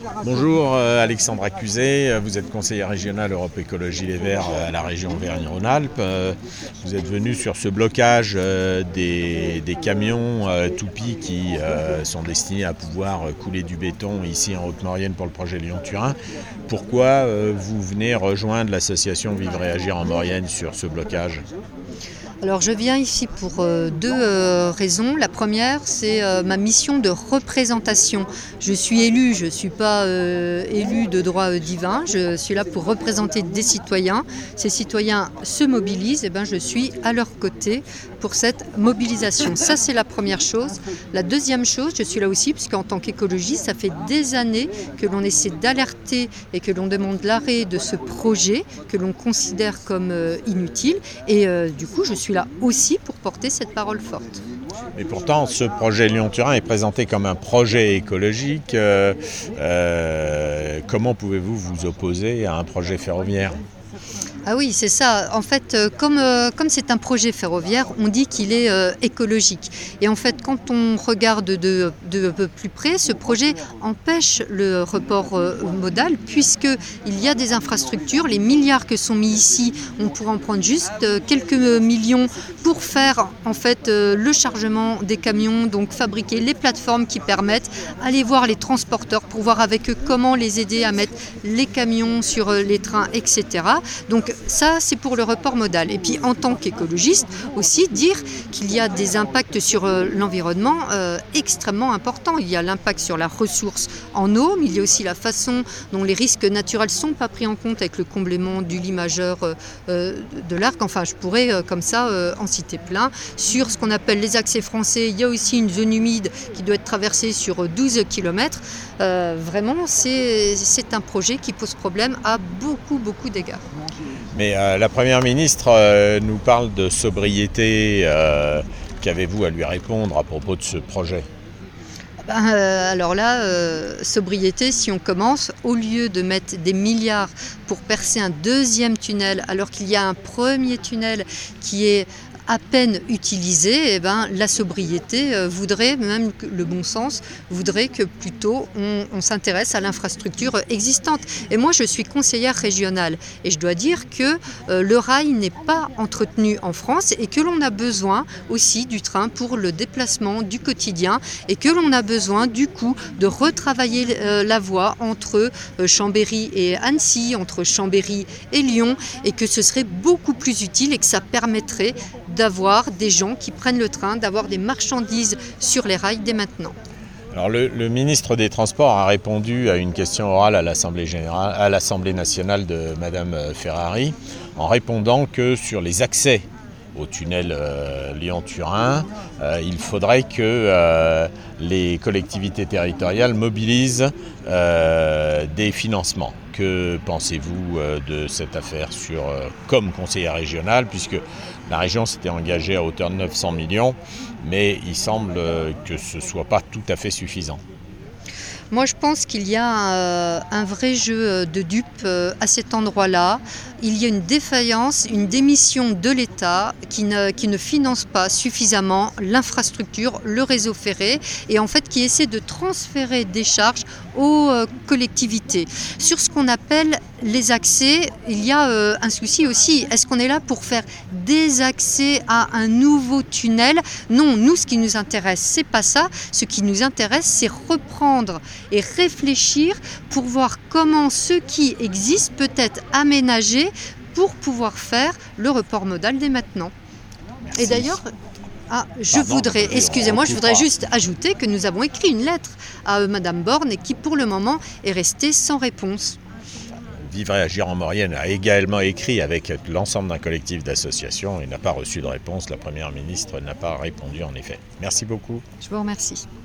Bonjour, Alexandre Accusé, vous êtes conseiller régional Europe Écologie Les Verts à la région Auvergne-Rhône-Alpes. Vous êtes venu sur ce blocage des camions toupies qui sont destinés à pouvoir couler du béton ici en Haute-Maurienne pour le projet Lyon-Turin. Pourquoi vous venez rejoindre l'association Vivre et Agir en Maurienne sur ce blocage ? Alors je viens ici pour deux raisons. La première, c'est ma mission de représentation. Je suis élue, je ne suis pas élue de droit divin, je suis là pour représenter des citoyens. Ces citoyens se mobilisent, et je suis à leur côté pour cette mobilisation. Ça, c'est la première chose. La deuxième chose, je suis là aussi puisqu'en tant qu'écologiste, ça fait des années que l'on essaie d'alerter et que l'on demande l'arrêt de ce projet que l'on considère comme inutile. Et du coup, je suis là aussi pour porter cette parole forte. Mais pourtant, ce projet Lyon-Turin est présenté comme un projet écologique. Comment pouvez-vous vous opposer à un projet ferroviaire ? Ah oui, c'est ça. En fait, comme c'est un projet ferroviaire, on dit qu'il est écologique. Et en fait, quand on regarde de plus près, ce projet empêche le report modal puisqu'il y a des infrastructures. Les milliards que sont mis ici, on pourrait en prendre juste quelques millions pour faire en fait le chargement des camions, donc fabriquer les plateformes qui permettent, aller voir les transporteurs pour voir avec eux comment les aider à mettre les camions sur les trains, etc. Donc ça, c'est pour le report modal. Et puis, en tant qu'écologiste, aussi dire qu'il y a des impacts sur l'environnement extrêmement importants. Il y a l'impact sur la ressource en eau, mais il y a aussi la façon dont les risques naturels ne sont pas pris en compte avec le comblement du lit majeur de l'Arc. Enfin, je pourrais comme ça en citer plein. Sur ce qu'on appelle les accès français, il y a aussi une zone humide qui doit être traversée sur 12 km. Vraiment, c'est un projet qui pose problème à beaucoup d'égards. Mais la Première ministre nous parle de sobriété. Qu'avez-vous à lui répondre à propos de ce projet ? Alors là, sobriété, si on commence, au lieu de mettre des milliards pour percer un deuxième tunnel, alors qu'il y a un premier tunnel qui est à peine utilisé, la sobriété voudrait, même le bon sens, voudrait que plutôt on s'intéresse à l'infrastructure existante. Et moi, je suis conseillère régionale et je dois dire que le rail n'est pas entretenu en France et que l'on a besoin aussi du train pour le déplacement du quotidien et que l'on a besoin du coup de retravailler la voie entre Chambéry et Annecy, entre Chambéry et Lyon, et que ce serait beaucoup plus utile et que ça permettrait d'avoir des gens qui prennent le train, d'avoir des marchandises sur les rails dès maintenant. Alors le ministre des Transports a répondu à une question orale à l'Assemblée nationale de Madame Ferrari en répondant que sur les accès au tunnel Lyon-Turin, il faudrait que les collectivités territoriales mobilisent des financements. Que pensez-vous de cette affaire comme conseiller régional, puisque la région s'était engagée à hauteur de 900 millions, mais il semble que ce ne soit pas tout à fait suffisant. Moi, je pense qu'il y a un vrai jeu de dupes à cet endroit-là. Il y a une défaillance, une démission de l'État qui ne finance pas suffisamment l'infrastructure, le réseau ferré, et en fait qui essaie de transférer des charges aux collectivités. Sur ce qu'on appelle les accès, il y a un souci aussi. Est-ce qu'on est là pour faire des accès à un nouveau tunnel ? Non, nous, ce qui nous intéresse, c'est pas ça. Ce qui nous intéresse, c'est reprendre et réfléchir pour voir comment ce qui existe peut être aménagé pour pouvoir faire le report modal dès maintenant. Merci. Et d'ailleurs, je voudrais juste ajouter que nous avons écrit une lettre à Madame Borne et qui pour le moment est restée sans réponse. Vivre et Agir en Maurienne a également écrit avec l'ensemble d'un collectif d'associations et n'a pas reçu de réponse. La Première ministre n'a pas répondu en effet. Merci beaucoup. Je vous remercie.